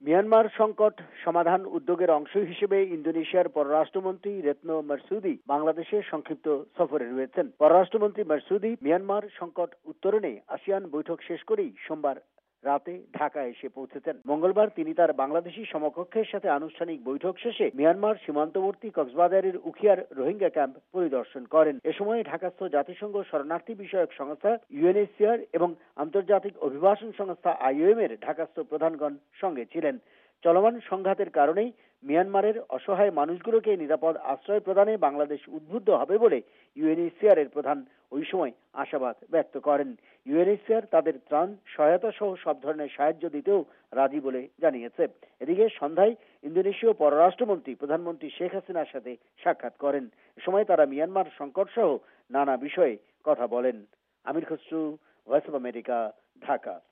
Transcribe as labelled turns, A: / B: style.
A: Myanmar সংকট সমাধান উদ্যোগের অংশ হিসেবে ইন্দোনেশিয়ার পররাষ্ট্রমন্ত্রী রেতনো মারসুদি বাংলাদেশে সংক্ষিপ্ত সফরে রয়েছেন। পররাষ্ট্রমন্ত্রী মারসুদি মিয়ানমার সংকট উত্তরণে আসিয়ান বৈঠক শেষ করেই সোমবার রাতে ঢাকা এসে পৌঁছেছেন। মঙ্গলবার তিনি তার বাংলাদেশি সমকক্ষের সাথে আনুষ্ঠানিক বৈঠক শেষে মিয়ানমার সীমান্তবর্তী কক্সবাজারের উখিয়ার রোহিঙ্গা ক্যাম্প পরিদর্শন করেন। এ সময় ঢাকাস্থ জাতিসংঘ শরণার্থী বিষয়ক সংস্থা ইউএনএইচসিআর এবং আন্তর্জাতিক অভিবাসন সংস্থা আইওএম এর ঢাকাস্থ প্রধানগণ সঙ্গে ছিলেন। চলমান সংঘাতের কারণেই মিয়ানমারের অসহায় মানুষগুলোকে নিরাপদ আশ্রয় প্রদানে বাংলাদেশ উদ্বুদ্ধ হবে বলে ইউএনএইচসিআর এর প্রধান ওই সময় আশাবাদ ব্যক্ত করেন। ইউএনএইচসিআর তাদের ত্রাণ সহায়তা সহ সব ধরনের সাহায্য দিতেও রাজি বলে জানিয়েছে। এদিকে সন্ধ্যায় ইন্দোনেশীয় পররাষ্ট্রমন্ত্রী প্রধানমন্ত্রী শেখ হাসিনার সাথে সাক্ষাৎ করেন। এ সময় তারা মিয়ানমার সংকট সহ নানা বিষয়ে কথা বলেন। Amir Khasru, voice of America, Dhaka.